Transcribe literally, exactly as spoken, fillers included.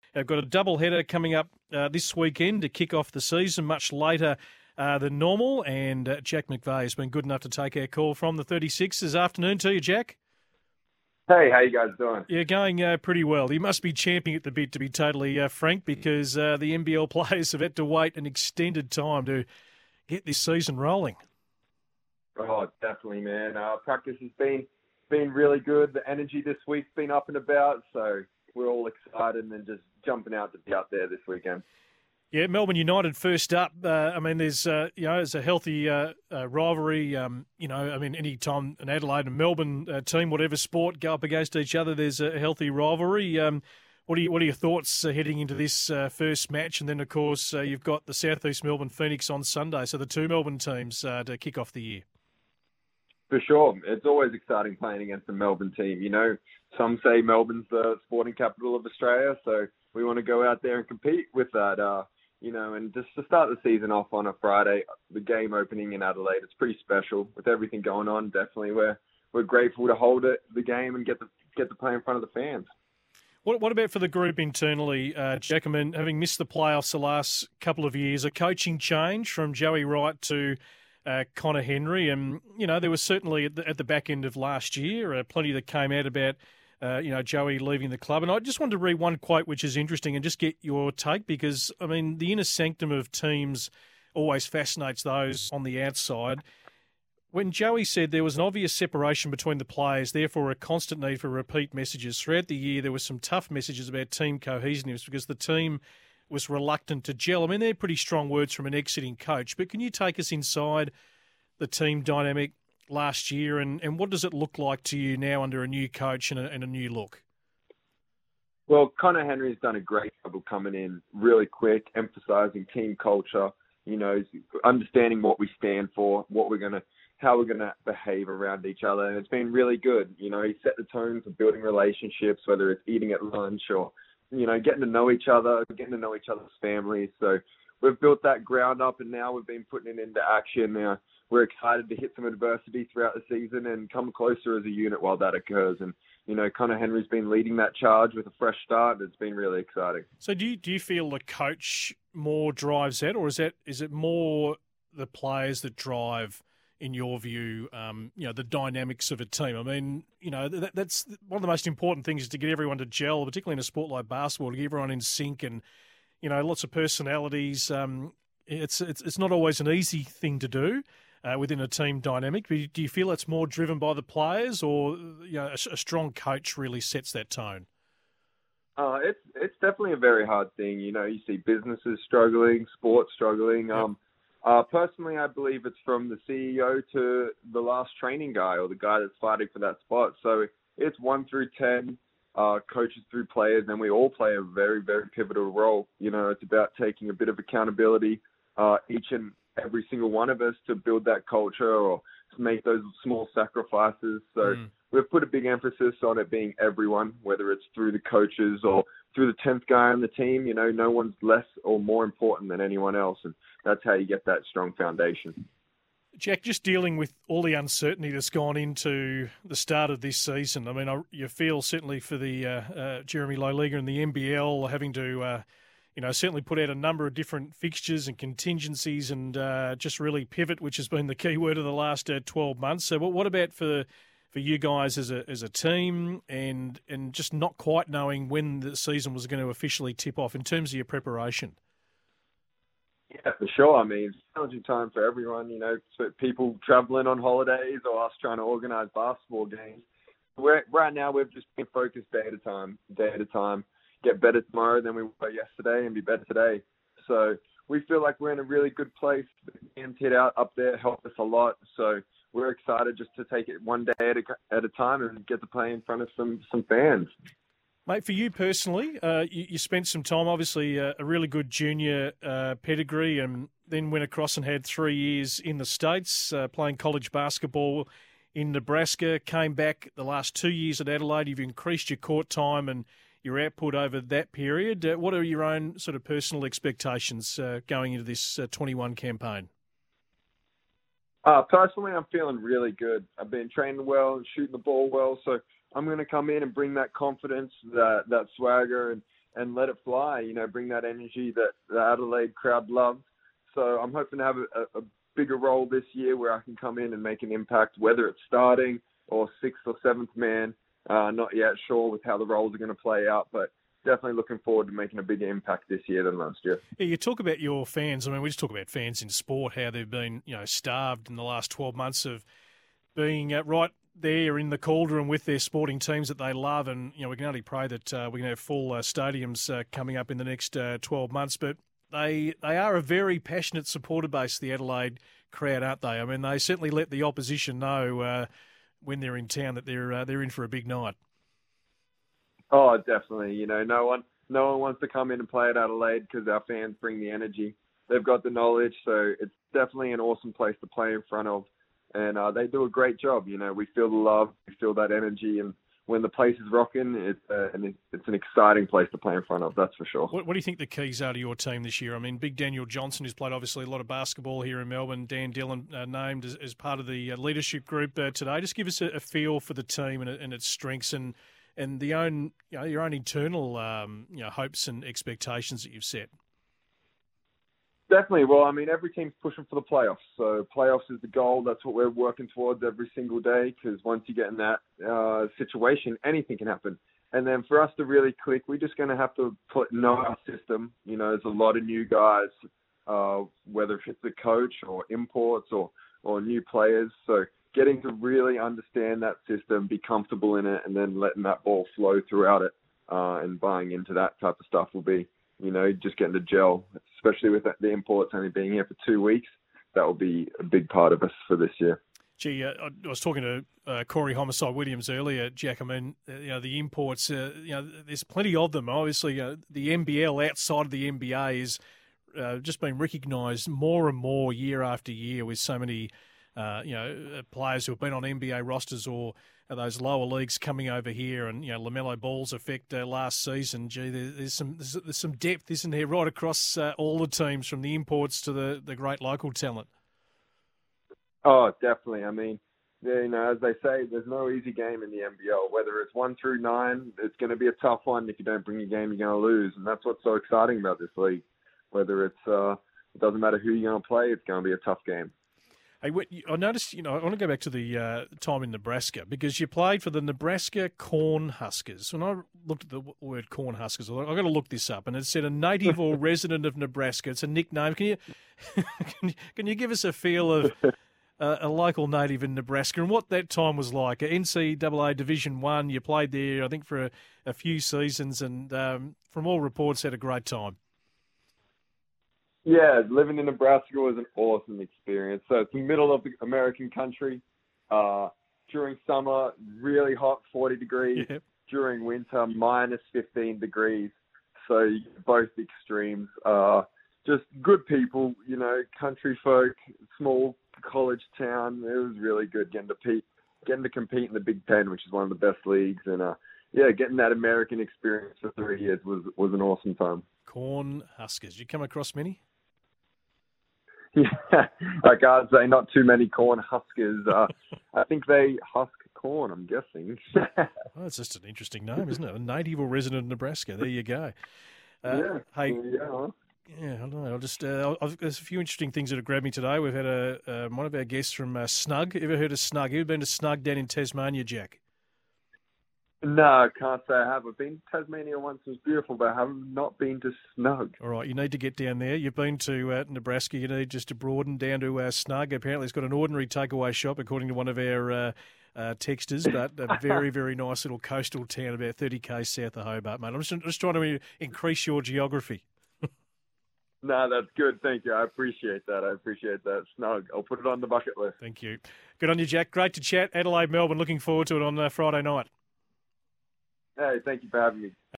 They've got a double header coming up uh, this weekend to kick off the season, much later uh, than normal. And uh, Jack McVeigh has been good enough to take our call from the thirty-sixers. Afternoon to you, Jack. Hey, how you guys doing? Yeah, going uh, pretty well. You must be champing at the bit, to be totally uh, frank, because uh, the N B L players have had to wait an extended time to get this season rolling. Oh, definitely, man. Uh, practice has been been really good. The energy this week's been up and about, so we're all excited and just jumping out to be out there this weekend. Yeah, Melbourne United first up. Uh, I mean, there's uh, you know, there's a healthy uh, uh, rivalry. Um, you know, I mean, any time an Adelaide and Melbourne uh, team, whatever sport, go up against each other, there's a healthy rivalry. Um, what are you, what are your thoughts uh, heading into this uh, first match? And then, of course, uh, you've got the South East Melbourne Phoenix on Sunday. So the two Melbourne teams uh, to kick off the year. For sure, it's always exciting playing against the Melbourne team. You know, some say Melbourne's the sporting capital of Australia, so we want to go out there and compete with that. Uh, You know, and just to start the season off on a Friday, the game opening in Adelaide, it's pretty special with everything going on. Definitely, we're we're grateful to hold it, the game, and get the get to play in front of the fans. What what about for the group internally, uh, Jack? I mean, having missed the playoffs the last couple of years, a coaching change from Joey Wright to uh, Connor Henry, and you know there was certainly at the, at the back end of last year uh, plenty that came out about. Uh, you know, Joey leaving the club. And I just wanted to read one quote which is interesting and just get your take because, I mean, the inner sanctum of teams always fascinates those on the outside. When Joey said there was an obvious separation between the players, therefore a constant need for repeat messages. Throughout the year, there were some tough messages about team cohesiveness because the team was reluctant to gel. I mean, they're pretty strong words from an exiting coach, but can you take us inside the team dynamic last year, and, and what does it look like to you now under a new coach and a, and a new look? Well, Connor Henry's done a great job of coming in really quick, emphasising team culture, you know, understanding what we stand for, what we're going to, how we're going to behave around each other. And it's been really good. You know, he set the tone for building relationships, whether it's eating at lunch or, you know, getting to know each other, getting to know each other's families. So we've built that ground up and now we've been putting it into action now. We're excited to hit some adversity throughout the season and come closer as a unit while that occurs. And, you know, Connor Henry's been leading that charge with a fresh start. It's been really exciting. So do you, do you feel the coach more drives that, or is that is it more the players that drive, in your view, um, you know, the dynamics of a team? I mean, you know, that, that's one of the most important things is to get everyone to gel, particularly in a sport like basketball, to get everyone in sync and, you know, lots of personalities. Um, it's, it's, it's not always an easy thing to do. Uh, within a team dynamic, but do you feel it's more driven by the players, or you know, a, a strong coach really sets that tone? Uh, it's it's definitely a very hard thing. You know, you see businesses struggling, sports struggling. Yep. Um, uh, personally, I believe it's from the C E O to the last training guy or the guy that's fighting for that spot. So it's one through ten, uh, coaches through players, and we all play a very, very pivotal role. You know, it's about taking a bit of accountability, uh, each and every single one of us to build that culture or to make those small sacrifices. So mm. we've put a big emphasis on it being everyone, whether it's through the coaches or through the tenth guy on the team. You know, no one's less or more important than anyone else. And that's how you get that strong foundation. Jack, just dealing with all the uncertainty that's gone into the start of this season. I mean, I, you feel certainly for the uh, uh, Jeremy Loliga and the N B L having to uh, you know, certainly put out a number of different fixtures and contingencies and uh, just really pivot, which has been the key word of the last uh, twelve months. So what, what about for for you guys as a as a team and and just not quite knowing when the season was going to officially tip off in terms of your preparation? Yeah, for sure. I mean, it's a challenging time for everyone, you know, for people traveling on holidays or us trying to organise basketball games. We're, right now, we've just been focused day at a time, day at a time. Get better tomorrow than we were yesterday and be better today. So we feel like we're in a really good place. The games hit out up there helped us a lot. So we're excited just to take it one day at a, at a time and get to play in front of some, some fans. Mate, for you personally, uh, you, you spent some time, obviously, uh, a really good junior uh, pedigree and then went across and had three years in the States uh, playing college basketball in Nebraska, came back the last two years at Adelaide. You've increased your court time and your output over that period. Uh, what are your own sort of personal expectations uh, going into this uh, twenty-one campaign? Uh, personally, I'm feeling really good. I've been training well and shooting the ball well, so I'm going to come in and bring that confidence, that that swagger, and and let it fly. You know, bring that energy that the Adelaide crowd loves. So I'm hoping to have a, a bigger role this year where I can come in and make an impact, whether it's starting or sixth or seventh man. Uh, not yet sure with how the roles are going to play out, but definitely looking forward to making a bigger impact this year than last year. Yeah, you talk about your fans. I mean, we just talk about fans in sport, how they've been, you know, starved in the last twelve months of being uh, right there in the cauldron with their sporting teams that they love. And, you know, we can only pray that uh, we can have full uh, stadiums uh, coming up in the next uh, twelve months. But they they are a very passionate supporter base, the Adelaide crowd, aren't they? I mean, they certainly let the opposition know uh, when they're in town that they're uh, they're in for a big night. Oh, definitely. You know, no one no one wants to come in and play at Adelaide because our fans bring the energy. They've got the knowledge, so it's definitely an awesome place to play in front of. And uh, they do a great job. You know, we feel the love, we feel that energy, and when the place is rocking, it's, uh, and it's an exciting place to play in front of, that's for sure. What, what do you think the keys are to your team this year? I mean, Big Daniel Johnson, who's played obviously a lot of basketball here in Melbourne, Dan Dillon uh, named as, as part of the uh, leadership group uh, today. Just give us a, a feel for the team and, and its strengths and and the own, you know, your own internal um, you know, hopes and expectations that you've set. Definitely. Well, I mean, every team's pushing for the playoffs. So playoffs is the goal. That's what we're working towards every single day, because once you get in that uh, situation, anything can happen. And then for us to really click, we're just going to have to put know our system. You know, there's a lot of new guys, uh, whether it's the coach or imports or, or new players. So getting to really understand that system, be comfortable in it, and then letting that ball flow throughout it uh, and buying into that type of stuff will be, you know, just getting to gel, especially with the imports only being here for two weeks. That will be a big part of us for this year. Gee, uh, I was talking to uh, Corey Homicide Williams earlier, Jack. I mean, uh, you know, the imports, uh, you know, there's plenty of them. Obviously, uh, the N B L outside of the N B A is uh, just being recognised more and more year after year with so many, uh, you know, players who have been on N B A rosters or those lower leagues coming over here, and you know, LaMelo Ball's effect uh, last season. Gee, there, there's some there's, there's some depth, isn't there, right across uh, all the teams, from the imports to the, the great local talent. Oh, definitely. I mean, you know, as they say, there's no easy game in the N B L. Whether it's one through nine, it's going to be a tough one. If you don't bring your game, you're going to lose, and that's what's so exciting about this league. Whether it's uh, it doesn't matter who you're going to play, it's going to be a tough game. Hey, I noticed, you know, I want to go back to the uh, time in Nebraska, because you played for the Nebraska Cornhuskers. When I looked at the word Cornhuskers, I thought, I've got to look this up, and it said a native or resident of Nebraska. It's a nickname. Can you can you, can you give us a feel of uh, a local native in Nebraska and what that time was like? N C double A Division One, you played there, I think, for a, a few seasons, and um, from all reports, had a great time. Yeah, living in Nebraska was an awesome experience. So it's the middle of the American country. Uh, during summer, really hot, forty degrees. Yep. During winter, minus fifteen degrees. So you get both extremes. Uh, just good people, you know, country folk, small college town. It was really good getting to compete, getting to compete in the Big Ten, which is one of the best leagues. And uh, yeah, getting that American experience for three years was was an awesome time. Cornhuskers. You come across many? Yeah, I can't say not too many corn huskers. Uh, I think they husk corn, I'm guessing. Well, that's just an interesting name, isn't it? A native or resident of Nebraska. There you go. Uh, yeah, hey, yeah. yeah, I don't know. I'll just, uh, I've, there's a few interesting things that have grabbed me today. We've had a uh, one of our guests from uh, Snug. Ever heard of Snug? Ever been to Snug down in Tasmania, Jack? No, I can't say I have. I've been to Tasmania once. It was beautiful, but I have not been to Snug. All right, you need to get down there. You've been to uh, Nebraska. You need just to broaden down to uh, Snug. Apparently, it's got an ordinary takeaway shop, according to one of our uh, uh, texters, but a very, very nice little coastal town about thirty kays south of Hobart, mate. I'm just, just trying to increase your geography. No, that's good. Thank you. I appreciate that. I appreciate that. Snug. I'll put it on the bucket list. Thank you. Good on you, Jack. Great to chat. Adelaide, Melbourne. Looking forward to it on uh, Friday night. Hey, thank you for having me.